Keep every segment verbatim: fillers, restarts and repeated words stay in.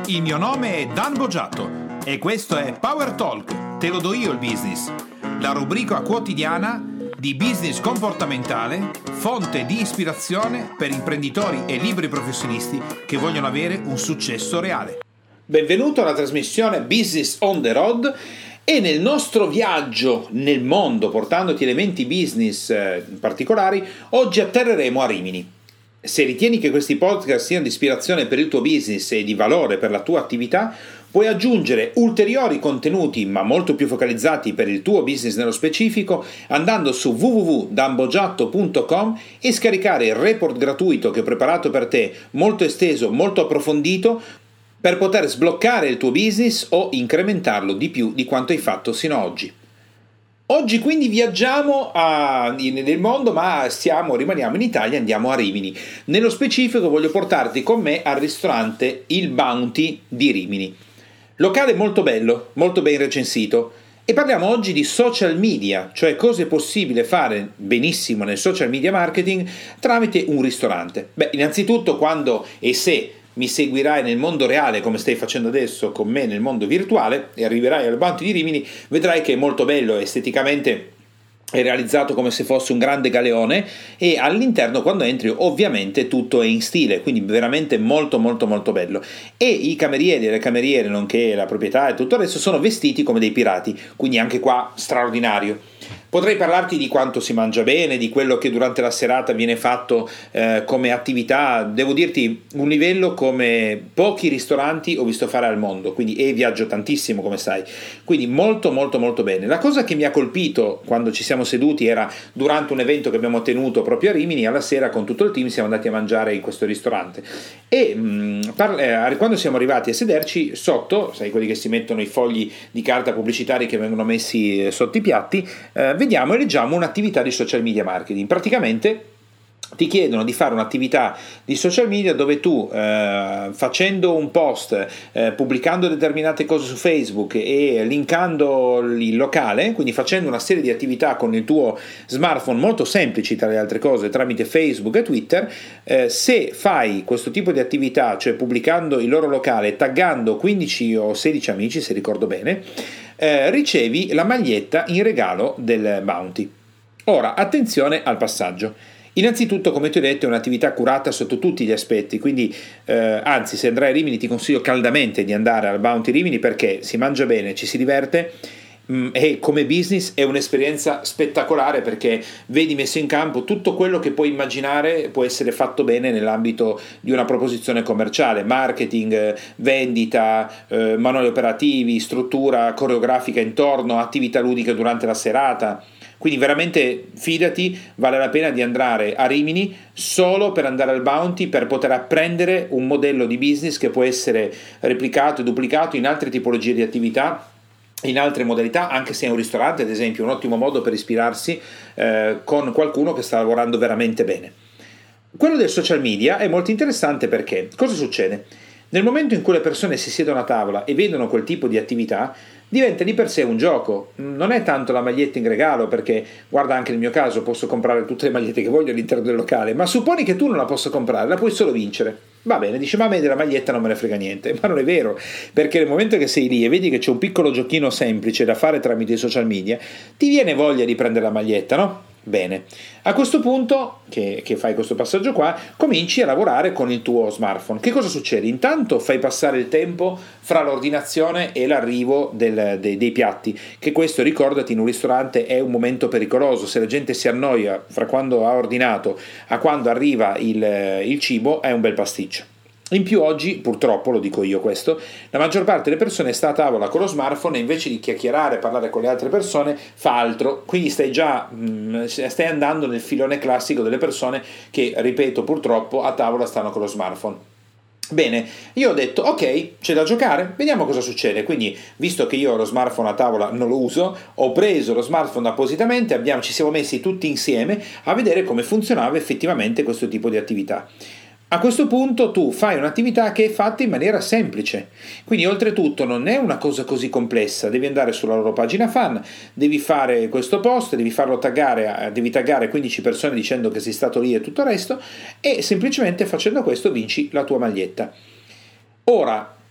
Il mio nome è Dan Boggiato e questo è Power Talk, te lo do io il business, la rubrica quotidiana di business comportamentale, fonte di ispirazione per imprenditori e liberi professionisti che vogliono avere un successo reale. Benvenuto alla trasmissione Business on the Road e nel nostro viaggio nel mondo, portandoti elementi business eh, particolari, oggi atterreremo a Rimini. Se ritieni che questi podcast siano di ispirazione per il tuo business e di valore per la tua attività, puoi aggiungere ulteriori contenuti ma molto più focalizzati per il tuo business nello specifico andando su w w w punto dan boggiatto punto com e scaricare il report gratuito che ho preparato per te, molto esteso, molto approfondito, per poter sbloccare il tuo business o incrementarlo di più di quanto hai fatto sino ad oggi. Oggi quindi viaggiamo a, nel mondo, ma stiamo, rimaniamo in Italia, andiamo a Rimini. Nello specifico voglio portarti con me al ristorante Il Bounty di Rimini. Locale molto bello, molto ben recensito. E parliamo oggi di social media, cioè cosa è possibile fare benissimo nel social media marketing tramite un ristorante. Beh, innanzitutto quando e se mi seguirai nel mondo reale come stai facendo adesso con me nel mondo virtuale e arriverai al Bounty di Rimini, vedrai che è molto bello, esteticamente è realizzato come se fosse un grande galeone e all'interno quando entri ovviamente tutto è in stile, quindi veramente molto molto molto bello, e i camerieri e le cameriere nonché la proprietà e tutto il resto sono vestiti come dei pirati, quindi anche qua straordinario. Potrei parlarti di quanto si mangia bene, di quello che durante la serata viene fatto eh, come attività, devo dirti un livello come pochi ristoranti ho visto fare al mondo, quindi e viaggio tantissimo come sai, quindi molto molto molto bene. La cosa che mi ha colpito quando ci siamo seduti era durante un evento che abbiamo tenuto proprio a Rimini, alla sera con tutto il team siamo andati a mangiare in questo ristorante e mh, par- eh, quando siamo arrivati a sederci sotto, sai quelli che si mettono i fogli di carta pubblicitari che vengono messi eh, sotto i piatti, eh, vediamo e leggiamo un'attività di social media marketing. Praticamente ti chiedono di fare un'attività di social media dove tu eh, facendo un post, eh, pubblicando determinate cose su Facebook e linkando il locale, quindi facendo una serie di attività con il tuo smartphone molto semplici tra le altre cose tramite Facebook e Twitter, eh, se fai questo tipo di attività, cioè pubblicando il loro locale, taggando quindici o sedici amici se ricordo bene, eh, ricevi la maglietta in regalo del Bounty. Ora attenzione al passaggio. Innanzitutto, come ti ho detto, è un'attività curata sotto tutti gli aspetti, quindi eh, anzi se andrai a Rimini ti consiglio caldamente di andare al Bounty Rimini perché si mangia bene, ci si diverte mh, e come business è un'esperienza spettacolare perché vedi messo in campo tutto quello che puoi immaginare può essere fatto bene nell'ambito di una proposizione commerciale, marketing, vendita, eh, manuali operativi, struttura coreografica intorno, attività ludiche durante la serata. Quindi veramente fidati, vale la pena di andare a Rimini solo per andare al Bounty, per poter apprendere un modello di business che può essere replicato e duplicato in altre tipologie di attività, in altre modalità, anche se è un ristorante, ad esempio, un ottimo modo per ispirarsi eh, con qualcuno che sta lavorando veramente bene. Quello del social media è molto interessante perché cosa succede? Nel momento in cui le persone si siedono a tavola e vedono quel tipo di attività, diventa di per sé un gioco, non è tanto la maglietta in regalo perché, guarda anche nel mio caso, posso comprare tutte le magliette che voglio all'interno del locale, ma supponi che tu non la possa comprare, la puoi solo vincere. Va bene, dice ma a me della maglietta non me ne frega niente, ma non è vero, perché nel momento che sei lì e vedi che c'è un piccolo giochino semplice da fare tramite i social media, ti viene voglia di prendere la maglietta, no? Bene, a questo punto che, che fai questo passaggio qua, cominci a lavorare con il tuo smartphone. Che cosa succede? Intanto fai passare il tempo fra l'ordinazione e l'arrivo del, dei, dei piatti, che questo, ricordati, in un ristorante è un momento pericoloso. Se la gente si annoia fra quando ha ordinato a quando arriva il, il cibo, è un bel pasticcio. In più oggi, purtroppo, lo dico io questo, la maggior parte delle persone sta a tavola con lo smartphone e invece di chiacchierare e parlare con le altre persone fa altro, quindi stai già mh, stai andando nel filone classico delle persone che, ripeto, purtroppo a tavola stanno con lo smartphone. Bene, io ho detto ok, c'è da giocare, vediamo cosa succede. Quindi, visto che io lo smartphone a tavola non lo uso, ho preso lo smartphone appositamente, abbiamo, ci siamo messi tutti insieme a vedere come funzionava effettivamente questo tipo di attività. A questo punto tu fai un'attività che è fatta in maniera semplice, quindi oltretutto non è una cosa così complessa, devi andare sulla loro pagina fan, devi fare questo post, devi farlo taggare, devi taggare quindici persone dicendo che sei stato lì e tutto il resto, e semplicemente facendo questo vinci la tua maglietta. Ora,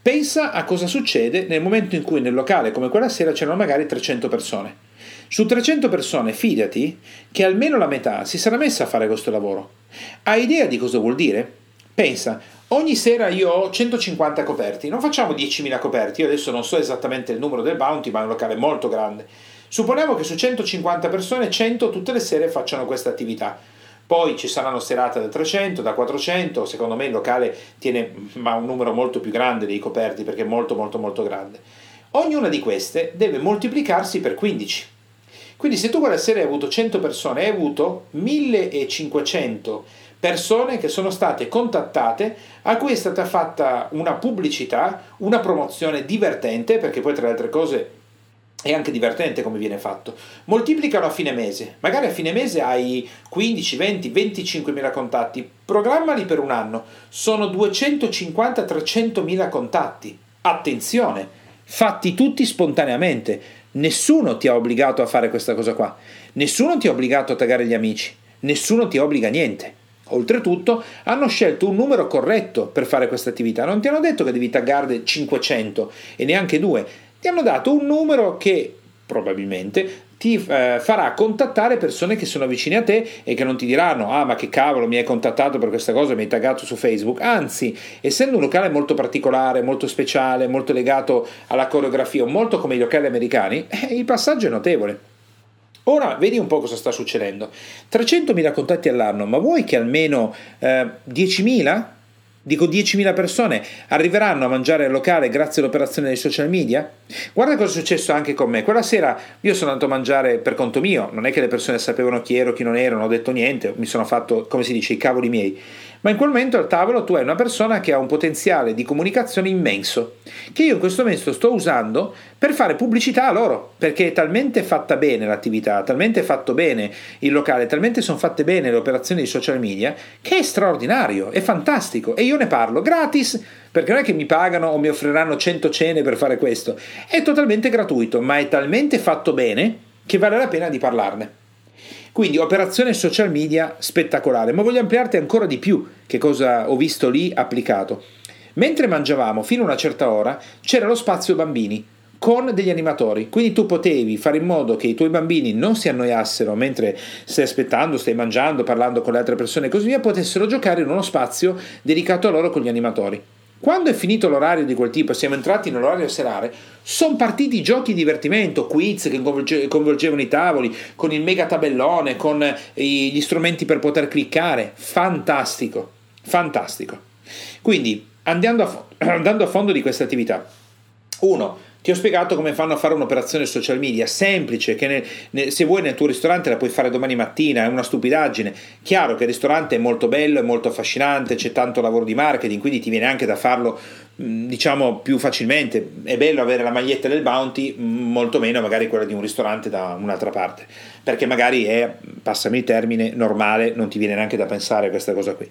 Pensa a cosa succede nel momento in cui nel locale come quella sera c'erano magari trecento persone. Su trecento persone, fidati che almeno la metà si sarà messa a fare questo lavoro. Hai idea di cosa vuol dire? Pensa, ogni sera io ho centocinquanta coperti, non facciamo diecimila coperti, io adesso non so esattamente il numero del bounty, ma è un locale molto grande. Supponiamo che su centocinquanta persone, cento tutte le sere facciano questa attività. Poi ci saranno serate da trecento, da quattrocento, secondo me il locale tiene ma un numero molto più grande dei coperti perché è molto molto molto grande. Ognuna di queste deve moltiplicarsi per quindici. Quindi se tu quella sera hai avuto cento persone, hai avuto millecinquecento persone che sono state contattate, a cui è stata fatta una pubblicità, una promozione divertente, perché poi tra le altre cose è anche divertente come viene fatto. Moltiplicano a fine mese, magari a fine mese hai quindici, venti, venticinquemila contatti, programmali per un anno, sono duecentocinquanta trecentomila contatti. Attenzione, fatti tutti spontaneamente, nessuno ti ha obbligato a fare questa cosa qua, nessuno ti ha obbligato a taggare gli amici, nessuno ti obbliga a niente. Oltretutto hanno scelto un numero corretto per fare questa attività, non ti hanno detto che devi taggarne cinquecento e neanche due, ti hanno dato un numero che probabilmente ti eh, farà contattare persone che sono vicine a te e che non ti diranno ah ma che cavolo mi hai contattato per questa cosa, mi hai taggato su Facebook. Anzi, essendo un locale molto particolare, molto speciale, molto legato alla coreografia, molto come i locali americani, eh, il passaggio è notevole. Ora vedi un po' cosa sta succedendo. trecentomila contatti all'anno, ma vuoi che almeno eh, diecimila? Dico diecimila persone arriveranno a mangiare al locale grazie all'operazione dei social media? Guarda cosa è successo anche con me. Quella sera io sono andato a mangiare per conto mio, non è che le persone sapevano chi ero, chi non ero, non ho detto niente, mi sono fatto, come si dice, i cavoli miei. Ma in quel momento al tavolo tu hai una persona che ha un potenziale di comunicazione immenso, che io in questo momento sto usando per fare pubblicità a loro, perché è talmente fatta bene l'attività, talmente fatto bene il locale, talmente sono fatte bene le operazioni di social media, che è straordinario, è fantastico, e io ne parlo gratis, perché non è che mi pagano o mi offriranno cento cene per fare questo, è totalmente gratuito, ma è talmente fatto bene che vale la pena di parlarne. Quindi operazione social media spettacolare, ma voglio ampliarti ancora di più che cosa ho visto lì applicato. Mentre mangiavamo fino a una certa ora c'era lo spazio bambini con degli animatori, quindi tu potevi fare in modo che i tuoi bambini non si annoiassero mentre stai aspettando, stai mangiando, parlando con le altre persone e così via, potessero giocare in uno spazio dedicato a loro con gli animatori. Quando è finito l'orario di quel tipo e siamo entrati nell'orario serale, sono partiti giochi di divertimento, quiz che coinvolgevano i tavoli, con il mega tabellone, con gli strumenti per poter cliccare. Fantastico, fantastico. Quindi, andando a, fo- andando a fondo di questa attività, uno, ti ho spiegato come fanno a fare un'operazione social media semplice, che ne, ne, se vuoi nel tuo ristorante la puoi fare domani mattina, è una stupidaggine. Chiaro che il ristorante è molto bello, è molto affascinante, c'è tanto lavoro di marketing, quindi ti viene anche da farlo diciamo più facilmente. È bello avere la maglietta del Bounty, molto meno magari quella di un ristorante da un'altra parte, perché magari è, passami il termine, normale, non ti viene neanche da pensare a questa cosa qui.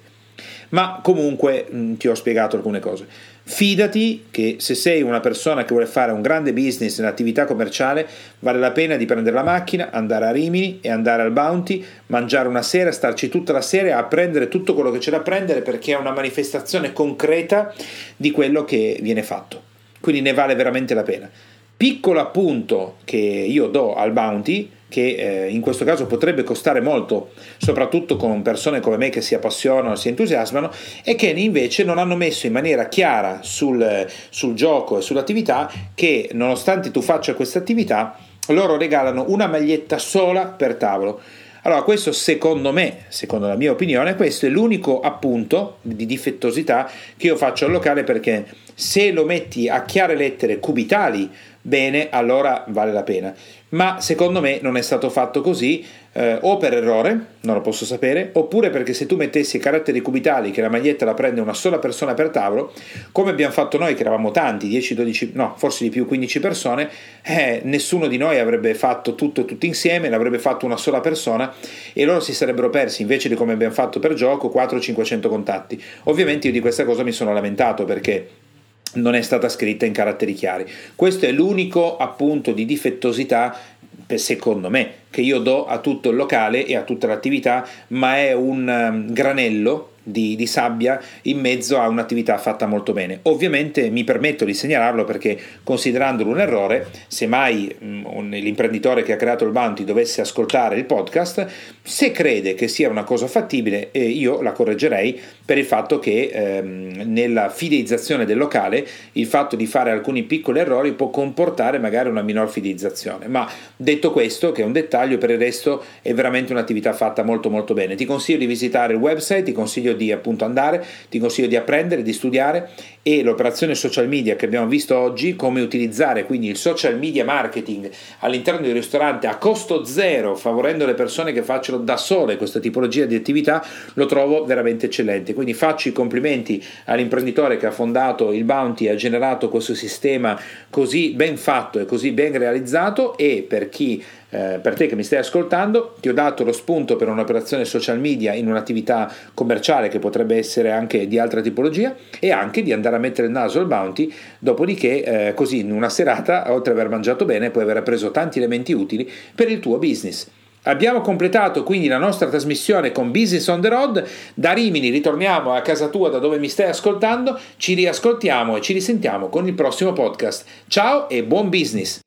Ma comunque mh, ti ho spiegato alcune cose. Fidati che se sei una persona che vuole fare un grande business, un'attività commerciale, vale la pena di prendere la macchina, andare a Rimini e andare al Bounty, mangiare una sera, starci tutta la sera e apprendere tutto quello che c'è da apprendere, perché è una manifestazione concreta di quello che viene fatto. Quindi ne vale veramente la pena. Piccolo appunto che io do al Bounty, che eh, in questo caso potrebbe costare molto, soprattutto con persone come me che si appassionano, si entusiasmano, e che invece non hanno messo in maniera chiara sul, sul gioco e sull'attività che, nonostante tu faccia questa attività, loro regalano una maglietta sola per tavolo. Allora questo secondo me, secondo la mia opinione, questo è l'unico appunto di difettosità che io faccio al locale, perché se lo metti a chiare lettere cubitali, bene, allora vale la pena. Ma secondo me non è stato fatto così, eh, o per errore, non lo posso sapere, oppure perché se tu mettessi i caratteri cubitali che la maglietta la prende una sola persona per tavolo, come abbiamo fatto noi che eravamo tanti, dieci dodici, no, forse di più, quindici persone, eh, nessuno di noi avrebbe fatto tutto tutti insieme, l'avrebbe fatto una sola persona e loro si sarebbero persi, invece di come abbiamo fatto per gioco, quattrocento cinquecento contatti. Ovviamente io di questa cosa mi sono lamentato, perché non è stata scritta in caratteri chiari. Questo è l'unico appunto di difettosità, secondo me, che io do a tutto il locale e a tutta l'attività, ma è un um, granello di, di sabbia in mezzo a un'attività fatta molto bene. Ovviamente mi permetto di segnalarlo perché, considerandolo un errore, se mai mh, l'imprenditore che ha creato il Bounty dovesse ascoltare il podcast, se crede che sia una cosa fattibile, eh, io la correggerei per il fatto che ehm, nella fidelizzazione del locale il fatto di fare alcuni piccoli errori può comportare magari una minor fidelizzazione. Ma detto questo, che è un dettaglio, per il resto è veramente un'attività fatta molto molto bene. Ti consiglio di visitare il website, ti consiglio di appunto andare, ti consiglio di apprendere, di studiare, e l'operazione social media che abbiamo visto oggi, come utilizzare quindi il social media marketing all'interno del ristorante a costo zero, favorendo le persone che facciano da sole questa tipologia di attività, lo trovo veramente eccellente. Quindi faccio i complimenti all'imprenditore che ha fondato il Bounty e ha generato questo sistema così ben fatto e così ben realizzato, e per chi Eh, per te che mi stai ascoltando, ti ho dato lo spunto per un'operazione social media in un'attività commerciale che potrebbe essere anche di altra tipologia, e anche di andare a mettere il naso al Bounty, dopodiché eh, così in una serata, oltre ad aver mangiato bene, puoi aver preso tanti elementi utili per il tuo business. Abbiamo completato quindi la nostra trasmissione con Business on the Road. Da Rimini ritorniamo a casa tua, da dove mi stai ascoltando, ci riascoltiamo e ci risentiamo con il prossimo podcast. Ciao e buon business!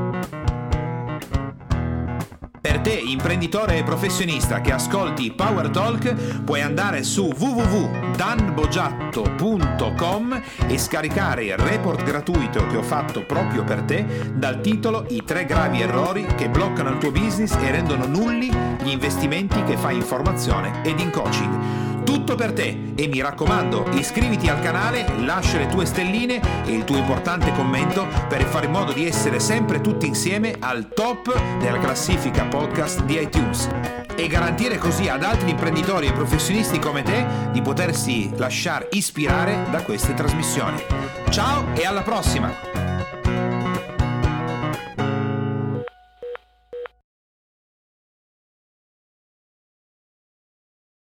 Per te, imprenditore e professionista che ascolti Power Talk, puoi andare su w w w punto dan boggiatto punto com e scaricare il report gratuito che ho fatto proprio per te dal titolo I tre gravi errori che bloccano il tuo business e rendono nulli gli investimenti che fai in formazione ed in coaching. Tutto per te, e mi raccomando, iscriviti al canale, lascia le tue stelline e il tuo importante commento per fare in modo di essere sempre tutti insieme al top della classifica podcast di iTunes, e garantire così ad altri imprenditori e professionisti come te di potersi lasciare ispirare da queste trasmissioni. Ciao e alla prossima!